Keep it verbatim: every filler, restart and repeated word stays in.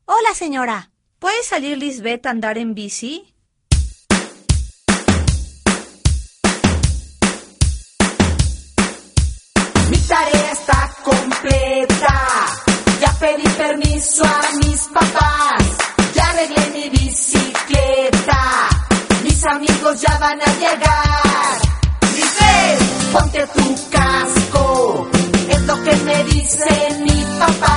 Hola, señora. ¿Puede salir Lisbeth a andar en bici? Mi tarea está completa. Ya pedí permiso a mis papás. Ya arreglé mi bicicleta. Mis amigos ya van a llegar. Lisbeth, ponte tu casco. Es lo que me dice mi papá.